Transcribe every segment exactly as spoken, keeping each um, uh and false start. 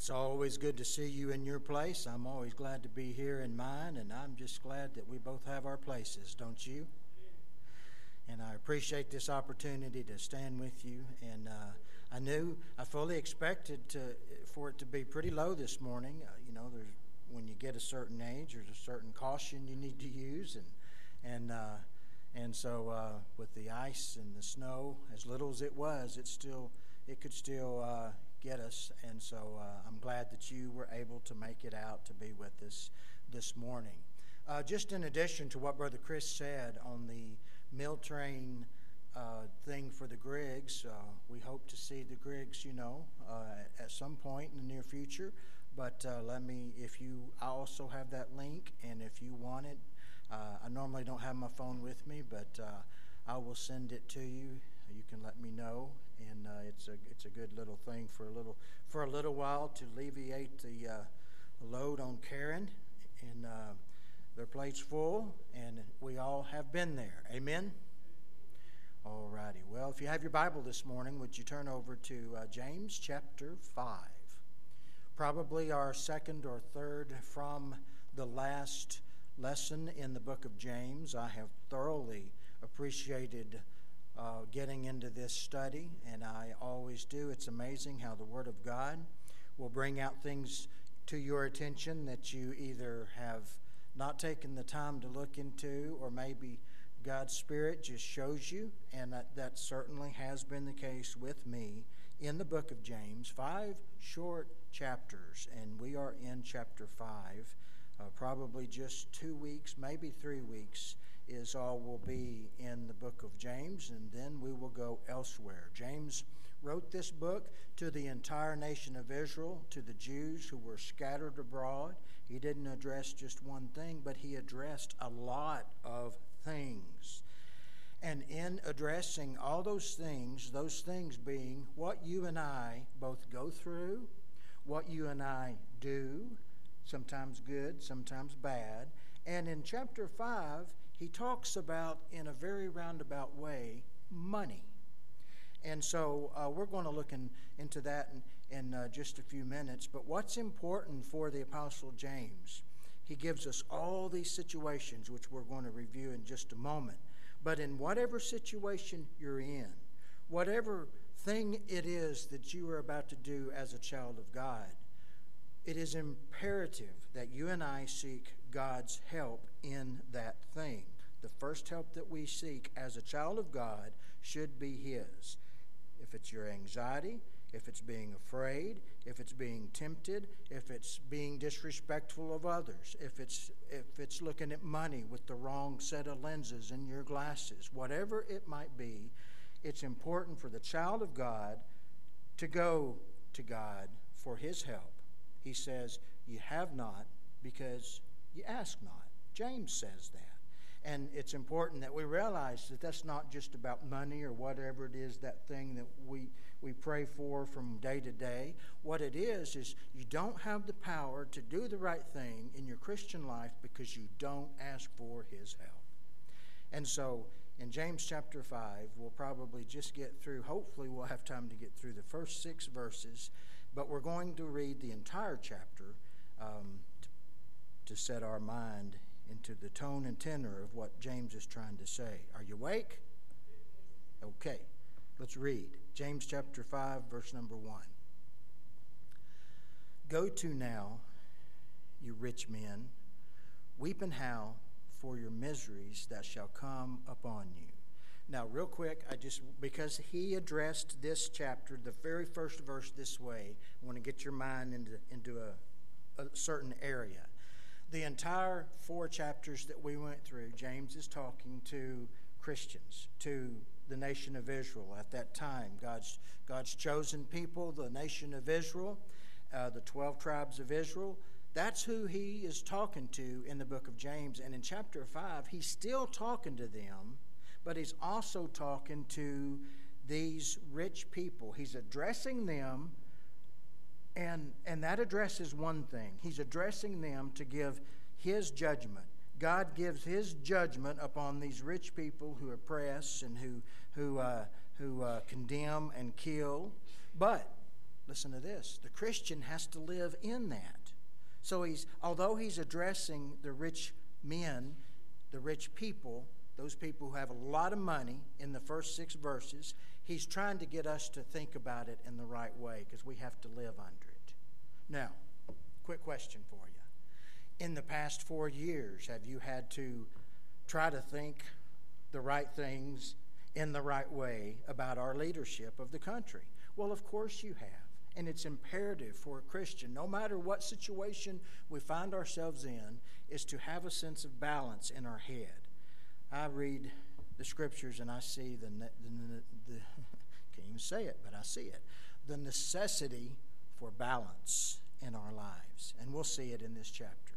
It's always good to see you in your place. I'm always glad to be here in mine, and I'm just glad that we both have our places, don't you? And I appreciate this opportunity to stand with you. And uh, I knew, I fully expected to for it to be pretty low this morning. Uh, you know, there's when you get a certain age, there's a certain caution you need to use, and and uh, and so uh, with the ice and the snow, as little as it was, it still it could still. Uh, get us, and so uh, I'm glad that you were able to make it out to be with us this morning. Uh, just in addition to what Brother Chris said on the meal train uh, thing for the Griggs, uh, we hope to see the Griggs, you know, uh, at some point in the near future, but uh, let me, if you, I also have that link, and if you want it, uh, I normally don't have my phone with me, but uh, I will send it to you. You can let me know, and uh, it's a it's a good little thing for a little for a little while to alleviate the uh, load on Karen, and uh, their plate's full, and we all have been there. Amen. All righty. Well, if you have your Bible this morning, would you turn over to uh, James chapter five? Probably our second or third from the last lesson in the book of James. I have thoroughly appreciated Uh, getting into this study, and I always do. It's amazing how the Word of God will bring out things to your attention that you either have not taken the time to look into, or maybe God's Spirit just shows you, and that, that certainly has been the case with me in the book of James. Five short chapters, and we are in chapter five. Uh, probably just two weeks, maybe three weeks is all will be in the book of James, and then we will go elsewhere. James wrote this book to the entire nation of Israel, to the Jews who were scattered abroad. He didn't address just one thing, but he addressed a lot of things. And in addressing all those things, those things being what you and I both go through, what you and I do, sometimes good, sometimes bad. And in chapter five, he talks about, in a very roundabout way, money. And so uh, we're going to look in, into that in, in uh, just a few minutes. But what's important for the Apostle James, he gives us all these situations, which we're going to review in just a moment. But in whatever situation you're in, whatever thing it is that you are about to do as a child of God, it is imperative that you and I seek God's help in that thing. The first help that we seek as a child of God should be His. If it's your anxiety, if it's being afraid, if it's being tempted, if it's being disrespectful of others, if it's if it's looking at money with the wrong set of lenses in your glasses, whatever it might be, it's important for the child of God to go to God for His help. He says, you have not because you ask not. James says that. And it's important that we realize that that's not just about money or whatever it is, that thing that we, we pray for from day to day. What it is, is you don't have the power to do the right thing in your Christian life because you don't ask for His help. And so in James chapter five, we'll probably just get through, hopefully we'll have time to get through the first six verses, but we're going to read the entire chapter um, to, to set our mind into the tone and tenor of what James is trying to say. Are you awake? Okay, let's read. James chapter five, verse number one. Go to now, you rich men, weep and howl for your miseries that shall come upon you. Now, real quick, I just, because he addressed this chapter, the very first verse this way, I want to get your mind into, into a, a certain area. The entire four chapters that we went through, James is talking to Christians, to the nation of Israel at that time. God's, God's chosen people, the nation of Israel, uh, the twelve tribes of Israel. That's who he is talking to in the book of James. And in chapter five, he's still talking to them, but he's also talking to these rich people. He's addressing them. And and that addresses one thing. He's addressing them to give His judgment. God gives His judgment upon these rich people who oppress and who who uh, who uh, condemn and kill. But listen to this, the Christian has to live in that. So he's, although he's addressing the rich men, the rich people, those people who have a lot of money in the first six verses, he's trying to get us to think about it in the right way because we have to live under it. Now, quick question for you. In the past four years, have you had to try to think the right things in the right way about our leadership of the country? Well, of course you have. And it's imperative for a Christian, no matter what situation we find ourselves in, is to have a sense of balance in our head. I read the scriptures and I see the, the, the, the can't even say it, but I see it, the necessity for balance in our lives. And we'll see it in this chapter.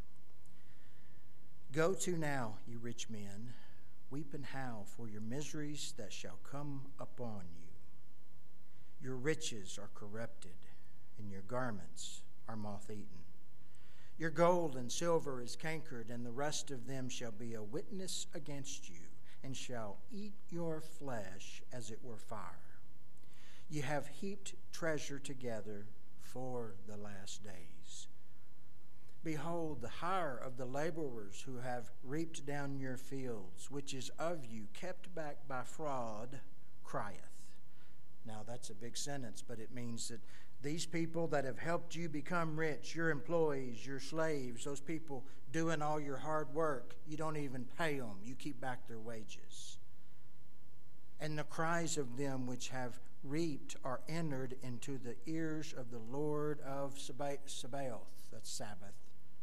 Go to now, you rich men, weep and howl for your miseries that shall come upon you. Your riches are corrupted, and your garments are moth-eaten. Your gold and silver is cankered, and the rest of them shall be a witness against you, and shall eat your flesh as it were fire. You have heaped treasure together for the last days. Behold, the hire of the laborers who have reaped down your fields, which is of you, kept back by fraud, crieth. Now, that's a big sentence, but it means that these people that have helped you become rich, your employees, your slaves, those people doing all your hard work, you don't even pay them. You keep back their wages. And the cries of them which have reaped are entered into the ears of the Lord of Sabaoth. That's Sabbath.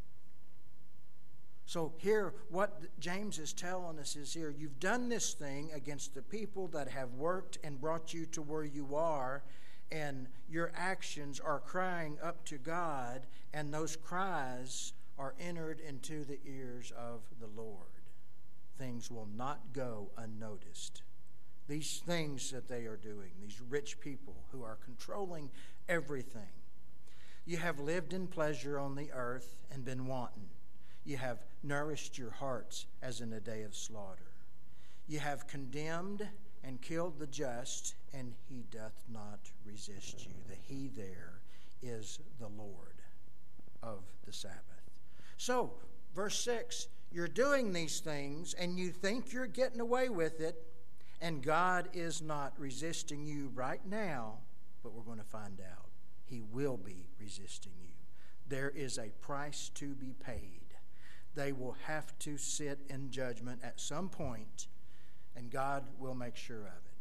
So here, what James is telling us is here, you've done this thing against the people that have worked and brought you to where you are, and your actions are crying up to God, and those cries are entered into the ears of the Lord. Things will not go unnoticed. These things that they are doing, these rich people who are controlling everything. You have lived in pleasure on the earth and been wanton. You have nourished your hearts as in a day of slaughter. You have condemned and killed the just, and he doth not resist you. The he there is the Lord of the Sabbath. So, verse six, you're doing these things, and you think you're getting away with it, and God is not resisting you right now, but we're going to find out. He will be resisting you. There is a price to be paid. They will have to sit in judgment at some point, and God will make sure of it.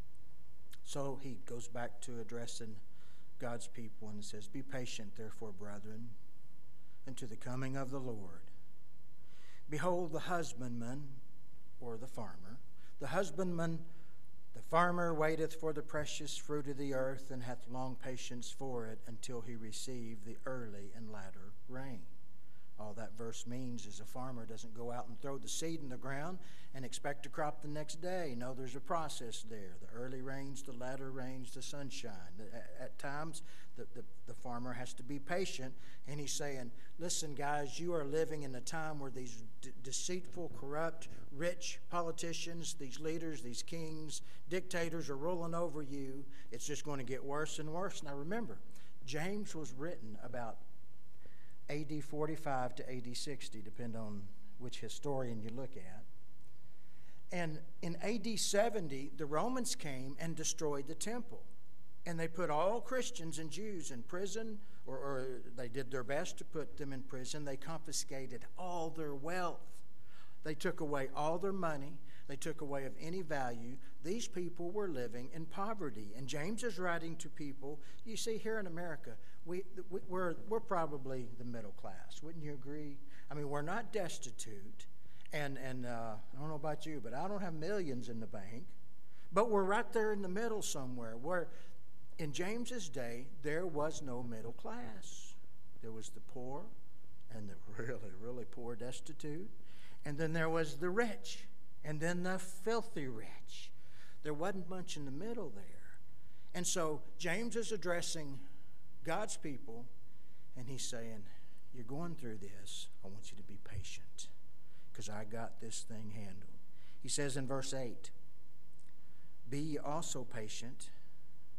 So he goes back to addressing God's people and says, be patient, therefore, brethren, unto the coming of the Lord. Behold, the husbandman, or the farmer, the husbandman, the farmer waiteth for the precious fruit of the earth, and hath long patience for it, until he receive the early and latter rain. All that verse means is a farmer doesn't go out and throw the seed in the ground and expect a crop the next day. No, there's a process there. The early rains, the latter rains, the sunshine. At, at times, the, the, the farmer has to be patient, and he's saying, listen, guys, you are living in a time where these de- deceitful, corrupt, rich politicians, these leaders, these kings, dictators are rolling over you. It's just going to get worse and worse. Now remember, James was written about A D forty-five to A D sixty, depending on which historian you look at. And in A D seventy, the Romans came and destroyed the temple. And they put all Christians and Jews in prison, or, or they did their best to put them in prison. They confiscated all their wealth. They took away all their money. They took away of any value. These people were living in poverty. And James is writing to people, you see, here in America, we, we're, we're probably the middle class. Wouldn't you agree? I mean, we're not destitute. And, and uh, I don't know about you, but I don't have millions in the bank. But we're right there in the middle somewhere, where in James's day, there was no middle class. There was the poor and the really, really poor destitute. And then there was the rich. And then the filthy rich. There wasn't much in the middle there. And so James is addressing God's people, and he's saying, you're going through this. I want you to be patient, because I got this thing handled. He says in verse eight, be ye also patient,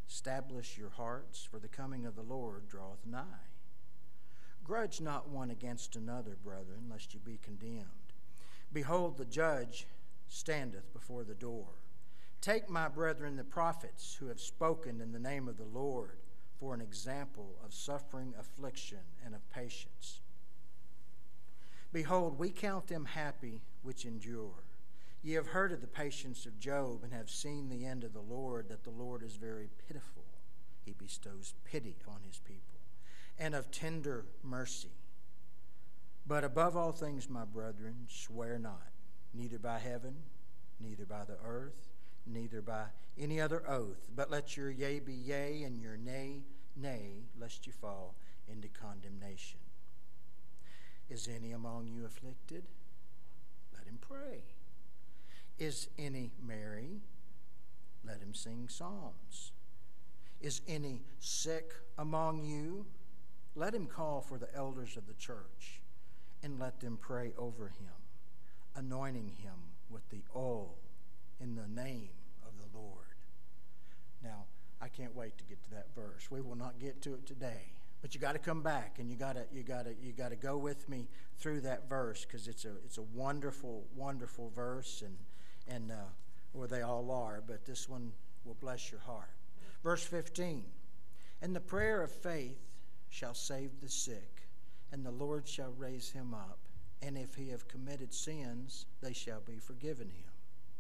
Establish your hearts, for the coming of the Lord draweth nigh. Grudge not one against another, brethren, lest you be condemned. Behold, the judge standeth before the door. Take, my brethren, the prophets who have spoken in the name of the Lord for an example of suffering, affliction, and of patience. Behold, we count them happy which endure. Ye have heard of the patience of Job, and have seen the end of the Lord, that the Lord is very pitiful. He bestows pity on his people, and of tender mercy. But above all things, my brethren, swear not, neither by heaven, neither by the earth, neither by any other oath, but let your yea be yea, and your nay, nay, lest you fall into condemnation. Is any among you afflicted? Let him pray. Is any merry? Let him sing psalms. Is any sick among you? Let him call for the elders of the church, and let them pray over him, anointing him with the oil in the name of the Lord. Now, I can't wait to get to that verse. We will not get to it today, but you got to come back, and you got to you got to you got to go with me through that verse, because it's a it's a wonderful wonderful verse, and and uh, well, they all are, but this one will bless your heart. Verse fifteen, and the prayer of faith shall save the sick, and the Lord shall raise him up, and if he have committed sins, they shall be forgiven him.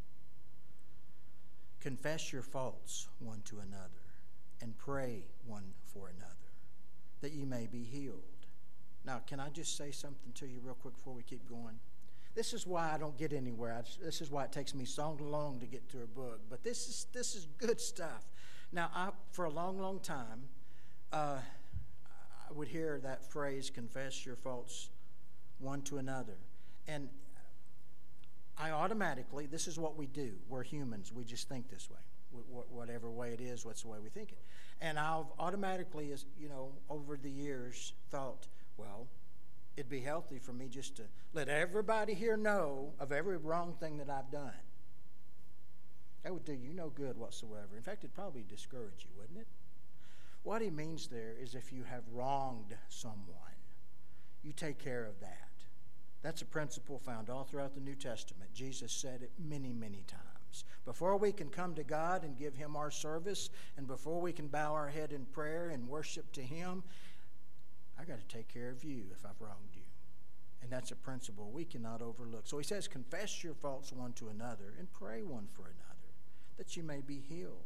Confess your faults one to another, and pray one for another, that ye may be healed. Now, can I just say something to you real quick before we keep going? This is why I don't get anywhere. I, this is why it takes me so long to get to a book. But this is this is good stuff. Now, I, for a long, long time, uh, I would hear that phrase, confess your faults one to another. And I automatically, this is what we do. We're humans. We just think this way. Whatever way it is, what's the way we think it. And I've automatically, as you know, over the years thought, well, it'd be healthy for me just to let everybody here know of every wrong thing that I've done. That would do you no good whatsoever. In fact, it'd probably discourage you, wouldn't it? What he means there is if you have wronged someone, you take care of that. That's a principle found all throughout the New Testament. Jesus said it many, many times. Before we can come to God and give him our service, and before we can bow our head in prayer and worship to him, I got to take care of you if I've wronged you. And that's a principle we cannot overlook. So he says, confess your faults one to another and pray one for another, that you may be healed.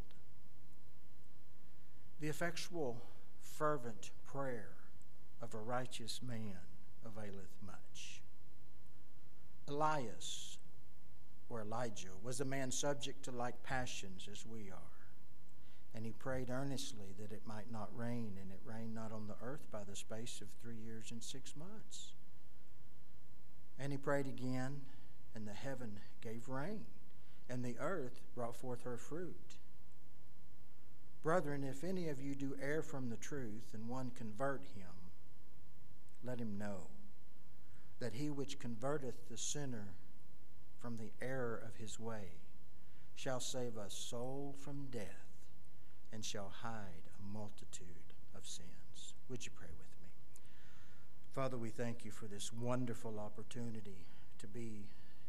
The effectual, fervent prayer of a righteous man availeth much. Elias, or Elijah, was a man subject to like passions as we are. And he prayed earnestly that it might not rain, and it rained not on the earth by the space of three years and six months. And he prayed again, and the heaven gave rain, and the earth brought forth her fruit. Brethren, if any of you do err from the truth, and one convert him, let him know that he which converteth the sinner from the error of his way shall save a soul from death, and shall hide a multitude of sins. Would you pray with me? Father, we thank you for this wonderful opportunity to be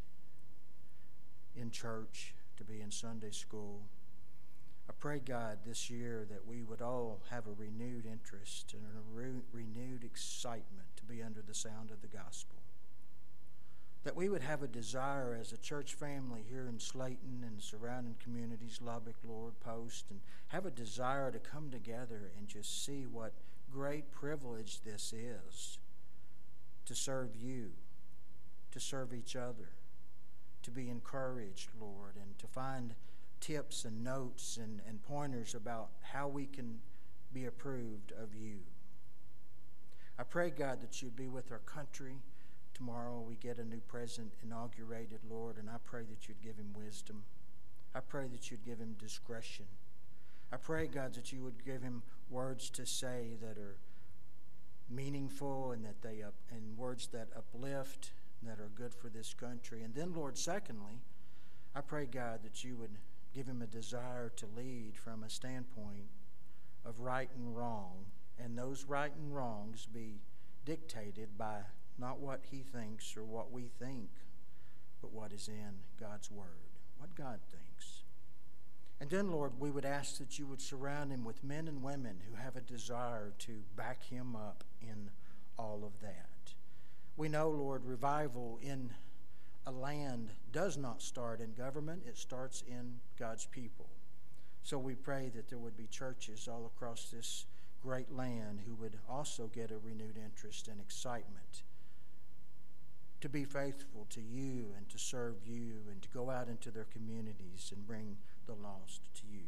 in church, to be in Sunday school. I pray, God, this year that we would all have a renewed interest and a re- renewed excitement to be under the sound of the gospel. That we would have a desire as a church family here in Slayton and surrounding communities, Lubbock, Lord, Post, and have a desire to come together and just see what great privilege this is to serve you, to serve each other, to be encouraged, Lord, and to find tips and notes and, and pointers about how we can be approved of you. I pray, God, that you'd be with our country. Tomorrow we get a new president inaugurated, Lord, and I pray that you'd give him wisdom. I pray that you'd give him discretion. I pray, God, that you would give him words to say that are meaningful and that they up, and words that uplift, that are good for this country. And then, Lord, secondly, I pray, God, that you would give him a desire to lead from a standpoint of right and wrong, and those right and wrongs be dictated by not what he thinks or what we think, but what is in God's Word, what God thinks. And then, Lord, we would ask that you would surround him with men and women who have a desire to back him up in all of that. We know, Lord, revival in a land does not start in government. It starts in God's people. So we pray that there would be churches all across this great land who would also get a renewed interest and excitement to be faithful to you and to serve you and to go out into their communities and bring the lost to you.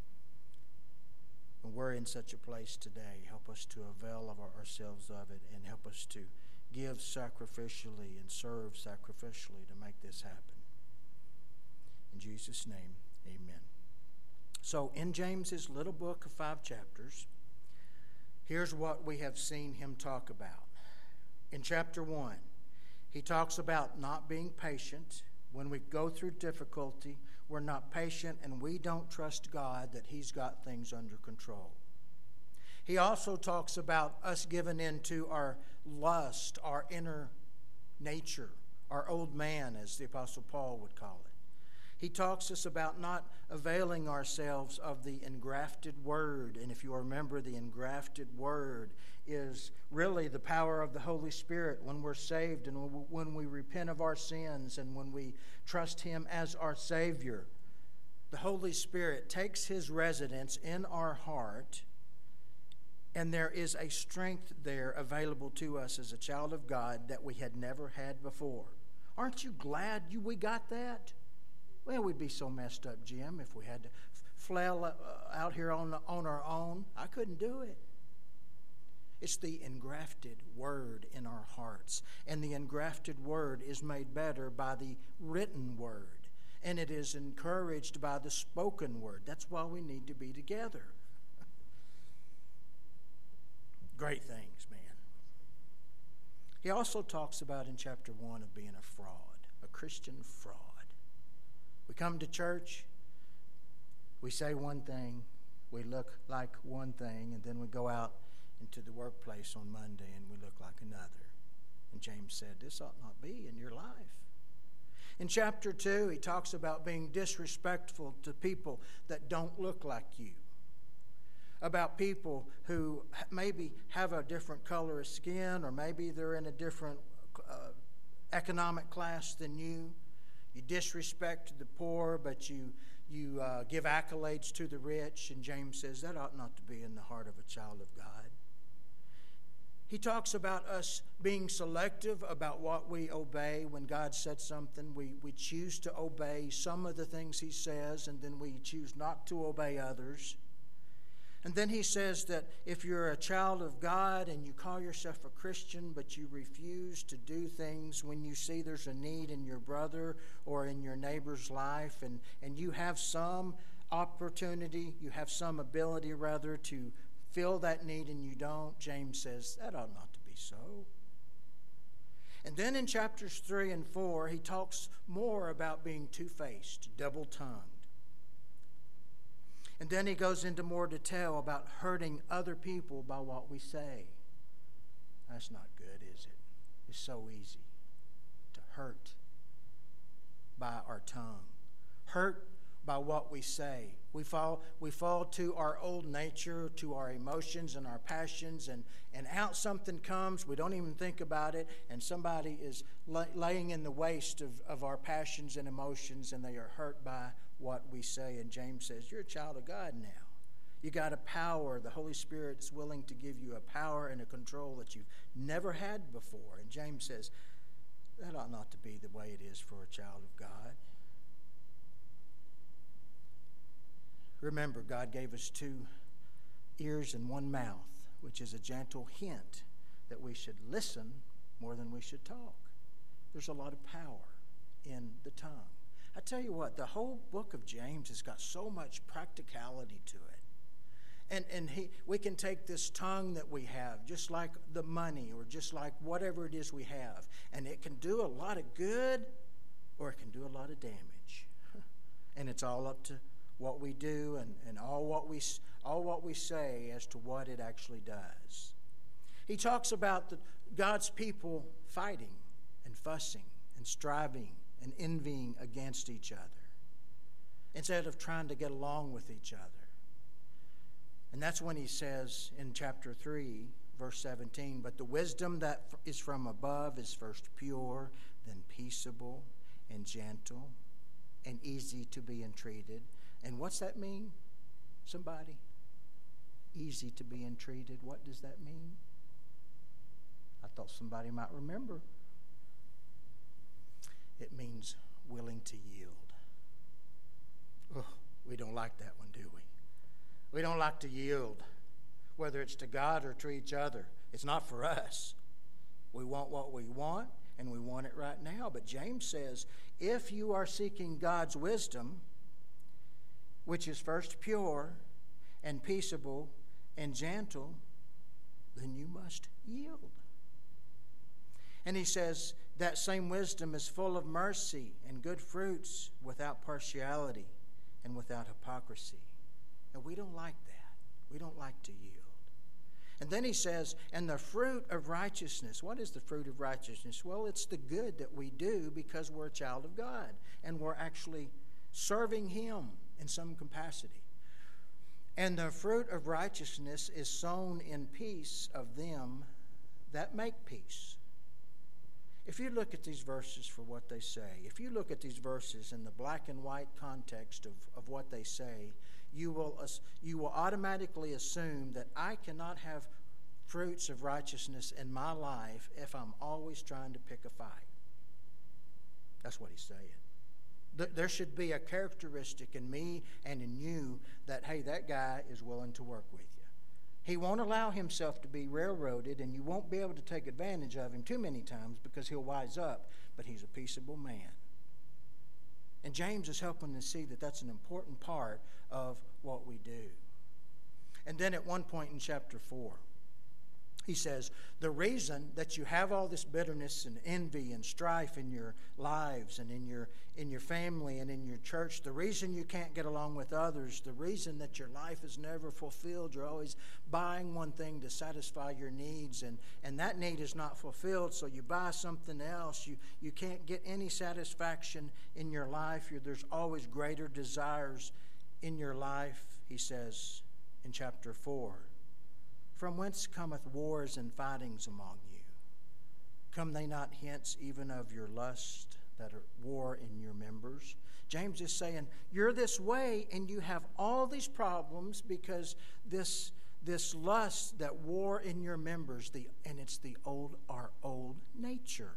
When we're in such a place today, help us to avail of ourselves of it and help us to give sacrificially and serve sacrificially to make this happen. In Jesus' name, amen. So in James's little book of five chapters, here's what we have seen him talk about. In chapter one, he talks about not being patient. When we go through difficulty, we're not patient and we don't trust God that he's got things under control. He also talks about us giving in to our lust, our inner nature, our old man, as the Apostle Paul would call it. He talks us about not availing ourselves of the engrafted word. And if you remember, the engrafted word is really the power of the Holy Spirit when we're saved and when we repent of our sins and when we trust him as our Savior. The Holy Spirit takes his residence in our heart, and there is a strength there available to us as a child of God that we had never had before. Aren't you glad you we got that? Well, we'd be so messed up, Jim, if we had to flail uh, out here on, on our own. I couldn't do it. It's the engrafted word in our hearts. And the engrafted word is made better by the written word. And it is encouraged by the spoken word. That's why we need to be together. Great things, man. He also talks about in chapter one of being a fraud, a Christian fraud. We come to church, we say one thing, we look like one thing, and then we go out into the workplace on Monday and we look like another. And James said, this ought not be in your life. In chapter two, he talks about being disrespectful to people that don't look like you, about people who maybe have a different color of skin, or maybe they're in a different uh, economic class than you. You disrespect the poor, but you, you uh, give accolades to the rich. And James says that ought not to be in the heart of a child of God. He talks about us being selective about what we obey. When God said something, we, we choose to obey some of the things he says, and then we choose not to obey others. And then he says that if you're a child of God and you call yourself a Christian, but you refuse to do things when you see there's a need in your brother or in your neighbor's life, and, and you have some opportunity, you have some ability rather to fill that need and you don't, James says that ought not to be so. And then in chapters three and four, he talks more about being two-faced, double-tongued. And then he goes into more detail about hurting other people by what we say. That's not good, is it? It's so easy to hurt by our tongue. Hurt by what we say. We fall, we fall to our old nature, to our emotions and our passions, and, and out something comes, we don't even think about it, and somebody is lay, laying in the waste of, of our passions and emotions, and they are hurt by what we say. And James says, you're a child of God now. You got a power. The Holy Spirit is willing to give you a power and a control that you've never had before. And James says, that ought not to be the way it is for a child of God. Remember, God gave us two ears and one mouth, which is a gentle hint that we should listen more than we should talk. There's a lot of power in the tongue. I tell you what, the whole book of James has got so much practicality to it. And and he, we can take this tongue that we have, just like the money or just like whatever it is we have, and it can do a lot of good or it can do a lot of damage. And it's all up to what we do and, and all what we all what we say as to what it actually does. He talks about the, God's people fighting and fussing and striving and envying against each other instead of trying to get along with each other. And that's when he says in chapter three, verse seventeen, but the wisdom that is from above is first pure, then peaceable and gentle and easy to be entreated. And what's that mean? Somebody? Easy to be entreated. What does that mean? I thought somebody might remember. It means willing to yield. Oh, we don't like that one, do we? We don't like to yield, whether it's to God or to each other. It's not for us. We want what we want, and we want it right now. But James says, if you are seeking God's wisdom, which is first pure and peaceable and gentle, then you must yield. And he says that same wisdom is full of mercy and good fruits, without partiality and without hypocrisy. And we don't like that. We don't like to yield. And then he says, and the fruit of righteousness. What is the fruit of righteousness? Well, it's the good that we do because we're a child of God and we're actually serving Him in some capacity. And the fruit of righteousness is sown in peace of them that make peace. If you look at these verses for what they say, if you look at these verses in the black and white context of, of what they say, you will, you will automatically assume that I cannot have fruits of righteousness in my life if I'm always trying to pick a fight. That's what he's saying. There should be a characteristic in me and in you that, hey, that guy is willing to work with you. He won't allow himself to be railroaded, and you won't be able to take advantage of him too many times because he'll wise up, but he's a peaceable man. And James is helping us see that that's an important part of what we do. And then at one point in chapter four, he says, the reason that you have all this bitterness and envy and strife in your lives and in your in your family and in your church, the reason you can't get along with others, the reason that your life is never fulfilled, you're always buying one thing to satisfy your needs, and, and that need is not fulfilled, so you buy something else. You, you can't get any satisfaction in your life. You're, there's always greater desires in your life, he says in chapter four. From whence cometh wars and fightings among you? Come they not hence even of your lust that are war in your members? James is saying, you're this way and you have all these problems because this, this lust that war in your members, the, and it's the old, our old nature.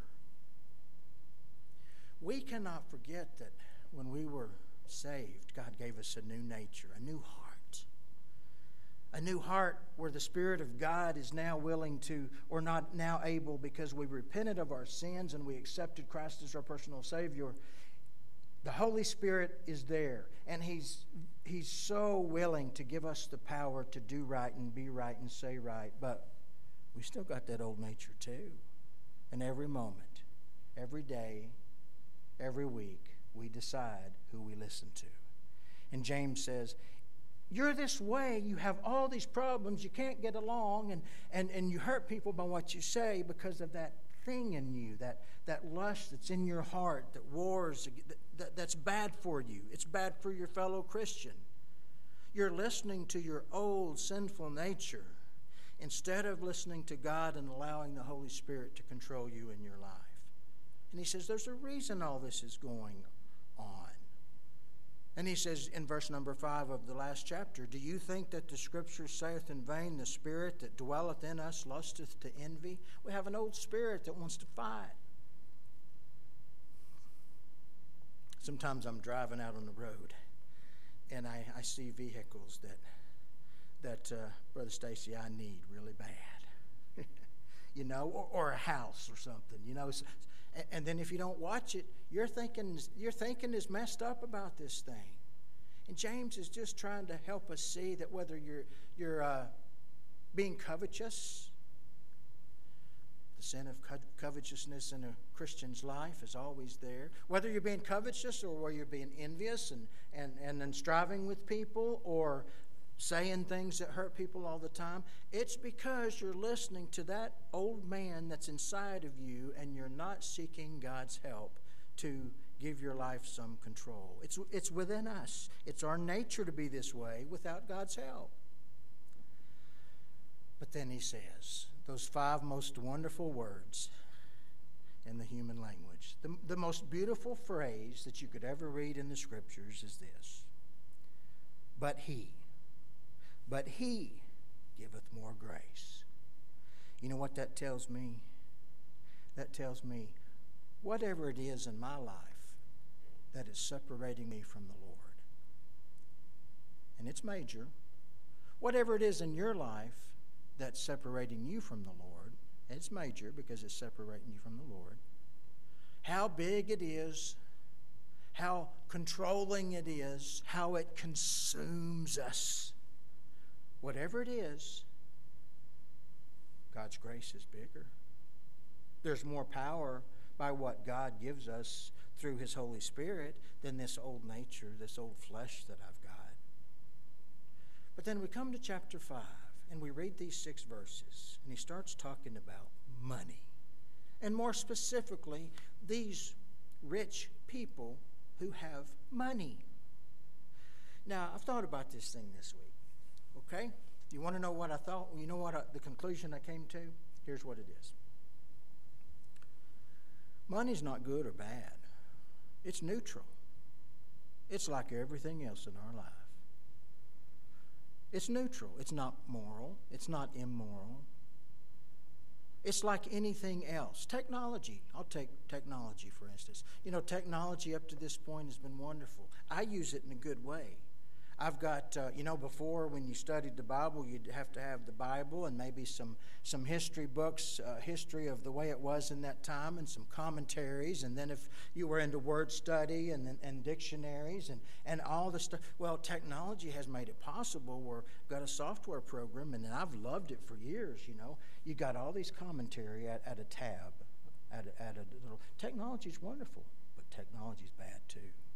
We cannot forget that when we were saved, God gave us a new nature, a new heart. A new heart where the Spirit of God is now willing to, or not now able, because we repented of our sins and we accepted Christ as our personal Savior. The Holy Spirit is there, and He's He's so willing to give us the power to do right and be right and say right. But we still got that old nature too. And every moment, every day, every week, we decide who we listen to. And James says, you're this way, you have all these problems, you can't get along, and, and, and you hurt people by what you say because of that thing in you, that, that lust that's in your heart, that wars, that, that, that's bad for you. It's bad for your fellow Christian. You're listening to your old sinful nature instead of listening to God and allowing the Holy Spirit to control you in your life. And he says there's a reason all this is going on. And he says in verse number five of the last chapter, do you think that the Scripture saith in vain, the Spirit that dwelleth in us lusteth to envy? We have an old spirit that wants to fight. Sometimes I'm driving out on the road, and I, I see vehicles that, that uh, Brother Stacy, I need really bad. you know, or, or a house or something, you know. And then if you don't watch it, your thinking, your thinking is messed up about this thing. And James is just trying to help us see that whether you're, you're uh, being covetous, the sin of co- covetousness in a Christian's life is always there. Whether you're being covetous or whether you're being envious and, and, and then striving with people or saying things that hurt people all the time, it's because you're listening to that old man that's inside of you and you're not seeking God's help to give your life some control. It's, it's within us. It's our nature to be this way without God's help. But then he says those five most wonderful words in the human language. The, the most beautiful phrase that you could ever read in the Scriptures is this: but he, but he giveth more grace. You know what that tells me? That tells me whatever it is in my life that is separating me from the Lord, and it's major, whatever it is in your life that's separating you from the Lord, it's major because it's separating you from the Lord. How big it is, how controlling it is, how it consumes us. Whatever it is, God's grace is bigger. There's more power by what God gives us through His Holy Spirit than this old nature, this old flesh that I've got. But then we come to chapter five, and we read these six verses, and he starts talking about money. And more specifically, these rich people who have money. Now, I've thought about this thing this week, okay? You want to know what I thought? You know what I, the conclusion I came to? Here's what it is. Money's not good or bad. It's neutral. It's like everything else in our life. It's neutral. It's not moral. It's not immoral. It's like anything else. Technology. I'll take technology, for instance. You know, technology up to this point has been wonderful. I use it in a good way. I've got, uh, you know, before when you studied the Bible, you'd have to have the Bible and maybe some, some history books, uh, history of the way it was in that time, and some commentaries. And then if you were into word study and, and dictionaries and, and all the stuff. Well, technology has made it possible. We've got a software program, and I've loved it for years, you know. You got all these commentary at, at a tab, at a, at a little. Technology's wonderful, but technology's bad too.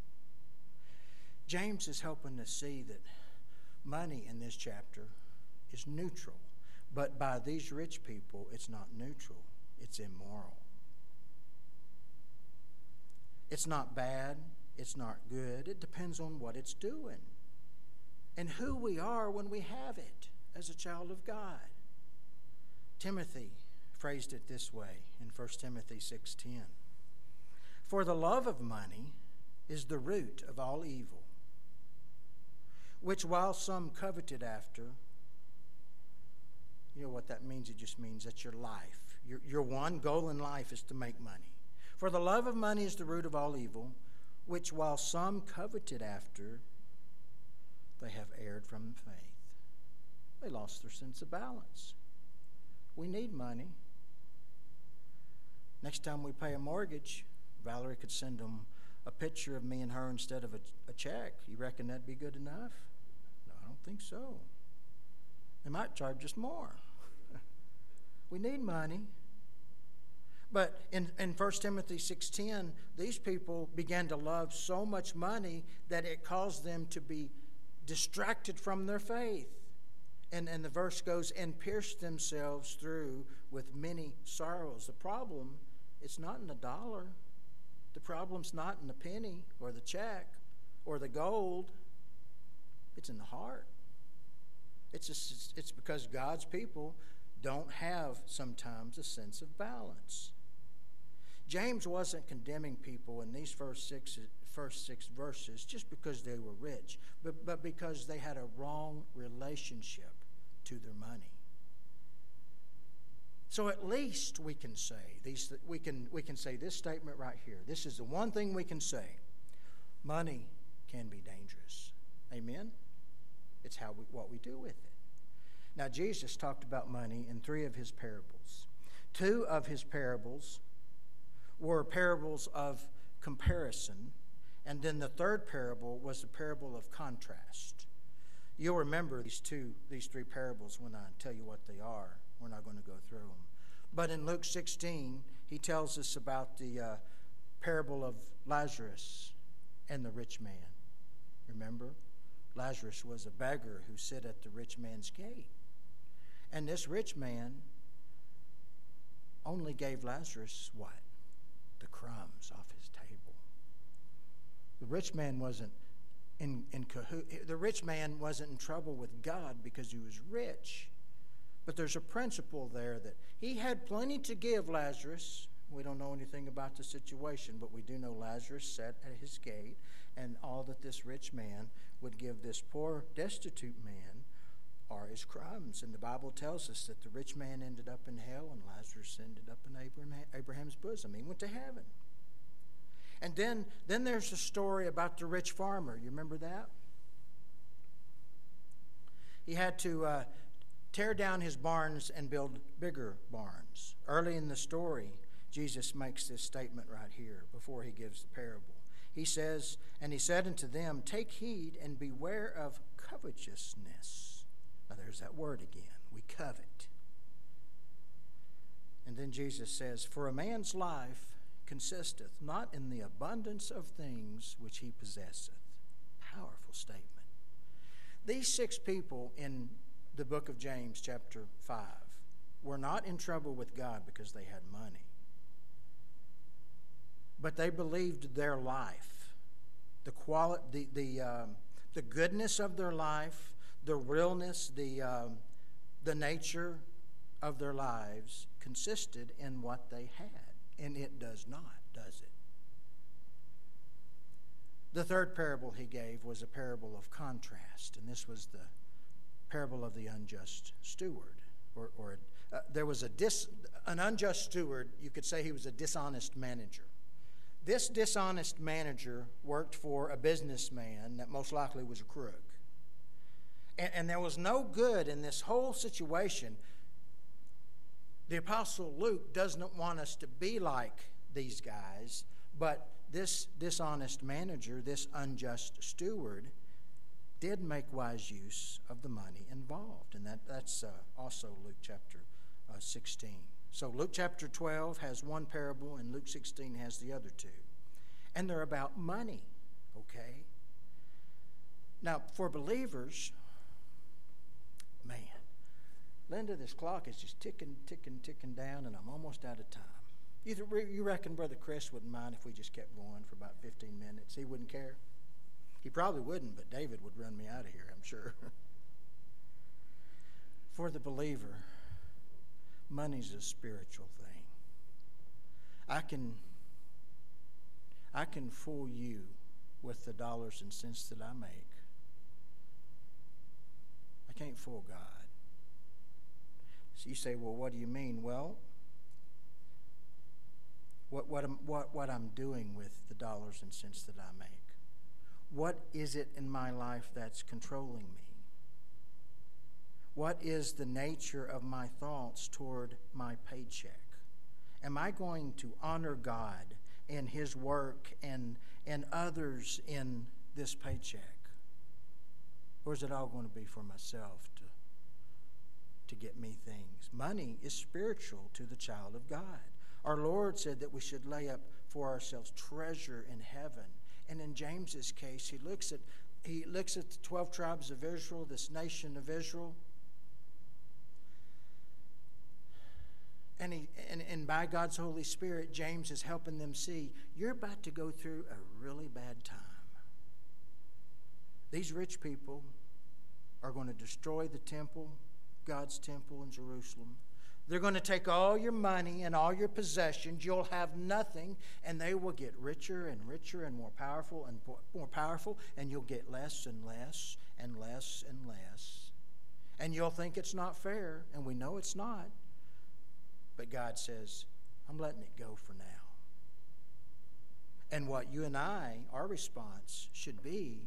James is helping us see that money in this chapter is neutral, but by these rich people, it's not neutral, it's immoral. It's not bad, it's not good, it depends on what it's doing and who we are when we have it as a child of God. Timothy phrased it this way in First Timothy six ten. For the love of money is the root of all evil, which while some coveted after, you know what that means? It just means that's your life. Your, your one goal in life is to make money. For the love of money is the root of all evil, which while some coveted after, they have erred from the faith. They lost their sense of balance. We need money. Next time we pay a mortgage, Valerie could send them a picture of me and her instead of a, a check. You reckon that'd be good enough? No, I don't think so. They might charge us more. We need money. But in, in First Timothy six ten, these people began to love so much money that it caused them to be distracted from their faith. And, and the verse goes, and pierced themselves through with many sorrows. The problem, it's not in the dollar. The problem's not in the penny or the check or the gold. It's in the heart. It's, just, it's because God's people don't have sometimes a sense of balance. James wasn't condemning people in these first six, first six verses just because they were rich, but, but because they had a wrong relationship to their money. So at least we can say these. We can we can say this statement right here. This is the one thing we can say: money can be dangerous. Amen. It's how we, what we do with it. Now Jesus talked about money in three of his parables. Two of his parables were parables of comparison, and then the third parable was a parable of contrast. You'll remember these two, these three parables when I tell you what they are. We're not going to go through them. But in Luke sixteen, he tells us about the uh, parable of Lazarus and the rich man. Remember? Lazarus was a beggar who sat at the rich man's gate. And this rich man only gave Lazarus what? The crumbs off his table. The rich man wasn't in, in cahoot. The rich man wasn't in trouble with God because he was rich. But there's a principle there that he had plenty to give Lazarus. We don't know anything about the situation, but we do know Lazarus sat at his gate, and all that this rich man would give this poor, destitute man are his crumbs. And the Bible tells us that the rich man ended up in hell and Lazarus ended up in Abraham, Abraham's bosom. He went to heaven. And then, then there's a story about the rich farmer. You remember that? He had to uh, tear down his barns and build bigger barns. Early in the story, Jesus makes this statement right here before he gives the parable. He says, and he said unto them, take heed and beware of covetousness. Now there's that word again. We covet. And then Jesus says, for a man's life consisteth not in the abundance of things which he possesseth. Powerful statement. These six people in the book of James chapter five were not in trouble with God because they had money. But they believed their life, the quali- the the um, the goodness of their life, the realness, the um, the nature of their lives consisted in what they had, and it does not, does it? The third parable he gave was a parable of contrast, and this was the parable of the unjust steward. Or, or uh, there was a dis, an unjust steward. You could say he was a dishonest manager. This dishonest manager worked for a businessman that most likely was a crook. And, and there was no good in this whole situation. The Apostle Luke doesn't want us to be like these guys, but this dishonest manager, this unjust steward, did make wise use of the money involved. And that, that's uh, also Luke chapter uh, sixteen. So Luke chapter twelve has one parable, and Luke sixteen has the other two. And they're about money, okay? Now, for believers, man, Linda, this clock is just ticking, ticking, ticking down, and I'm almost out of time. You, th- you reckon Brother Chris wouldn't mind if we just kept going for about fifteen minutes? He wouldn't care? He probably wouldn't, but David would run me out of here, I'm sure. For the believer, money's a spiritual thing. I can, I can fool you with the dollars and cents that I make. I can't fool God. So you say, well, what do you mean? Well, what, what, I'm, what, what I'm doing with the dollars and cents that I make. What is it in my life that's controlling me? What is the nature of my thoughts toward my paycheck? Am I going to honor God and His work and, and others in this paycheck? Or is it all going to be for myself to, to get me things? Money is spiritual to the child of God. Our Lord said that we should lay up for ourselves treasure in heaven. And in James's case, he looks at he looks at the twelve tribes of Israel, this nation of Israel. And, he, and, and by God's Holy Spirit, James is helping them see, you're about to go through a really bad time. These rich people are going to destroy the temple, God's temple in Jerusalem. They're going to take all your money and all your possessions. You'll have nothing, and they will get richer and richer and more powerful and more powerful, and you'll get less and less and less and less. And you'll think it's not fair, and we know it's not. But God says, I'm letting it go for now. And what you and I, our response should be,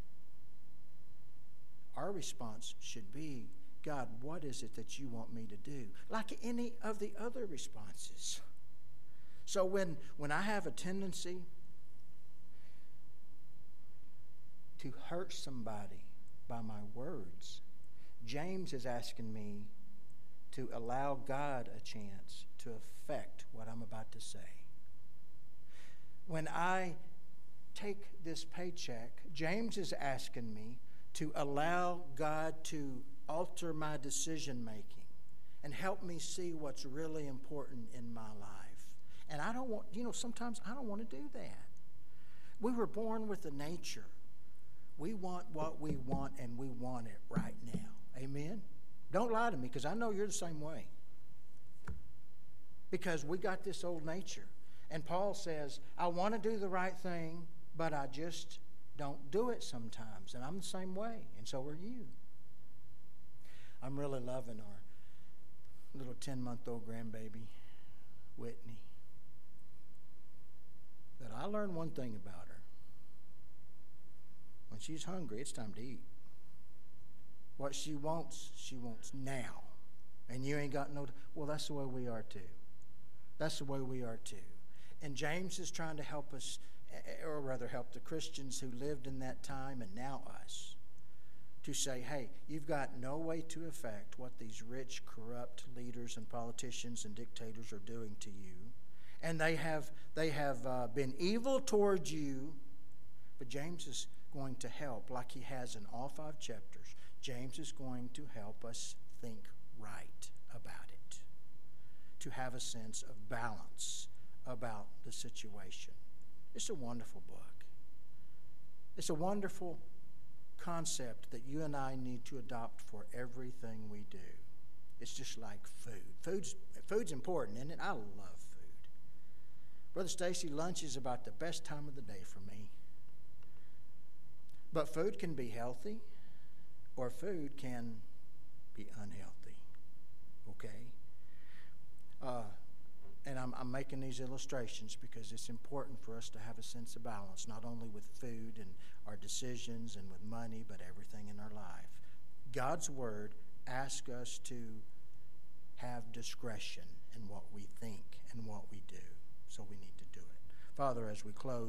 our response should be, God, what is it that you want me to do? Like any of the other responses. So when, when I have a tendency to hurt somebody by my words, James is asking me to allow God a chance to affect what I'm about to say. When I take this paycheck, James is asking me to allow God to alter my decision making and help me see what's really important in my life. And I don't want, you know, sometimes I don't want to do that. We were born with a nature. We want what we want, and we want it right now. Amen? Don't lie to me, because I know you're the same way. Because we got this old nature. And Paul says, I want to do the right thing, but I just don't do it sometimes. And I'm the same way, and so are you. I'm really loving our little ten-month-old grandbaby, Whitney. But I learned one thing about her. When she's hungry, it's time to eat. What she wants, she wants now. And you ain't got no... Well, that's the way we are too. That's the way we are too. And James is trying to help us, or rather help the Christians who lived in that time and now us, to say, hey, you've got no way to affect what these rich, corrupt leaders and politicians and dictators are doing to you. And they have, they have uh, been evil towards you. But James is going to help, like he has in all five chapters. James is going to help us think right about it, to have a sense of balance about the situation. It's a wonderful book. It's a wonderful concept that you and I need to adopt for everything we do. It's just like food. Food's, food's important, isn't it? I love food. Brother Stacy, lunch is about the best time of the day for me. But food can be healthy, or food can be unhealthy. Okay? Uh, and I'm, I'm making these illustrations because it's important for us to have a sense of balance, not only with food and our decisions and with money, but everything in our life. God's Word asks us to have discretion in what we think and what we do. So we need to do it. Father, as we close,